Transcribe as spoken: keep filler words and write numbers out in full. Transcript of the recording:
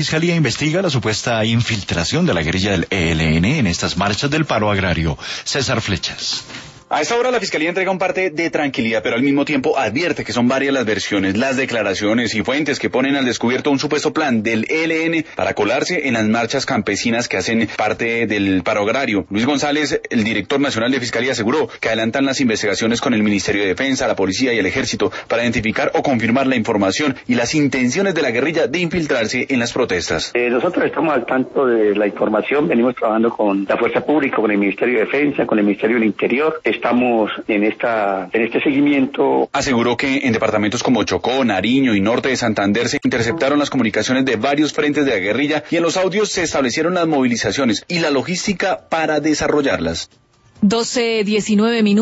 Fiscalía investiga la supuesta infiltración de la guerrilla del E L N en estas marchas del paro agrario. César Flechas. A esta hora la Fiscalía entrega un parte de tranquilidad, pero al mismo tiempo advierte que son varias las versiones, las declaraciones y fuentes que ponen al descubierto un supuesto plan del E L N para colarse en las marchas campesinas que hacen parte del paro agrario. Luis González, el director nacional de Fiscalía, aseguró que adelantan las investigaciones con el Ministerio de Defensa, la Policía y el Ejército para identificar o confirmar la información y las intenciones de la guerrilla de infiltrarse en las protestas. Eh, nosotros estamos al tanto de la información, venimos trabajando con la Fuerza Pública, con el Ministerio de Defensa, con el Ministerio del Interior. Estamos en esta en este seguimiento. Aseguró que en departamentos como Chocó, Nariño y Norte de Santander se interceptaron las comunicaciones de varios frentes de la guerrilla y en los audios se establecieron las movilizaciones y la logística para desarrollarlas. doce diecinueve minutos.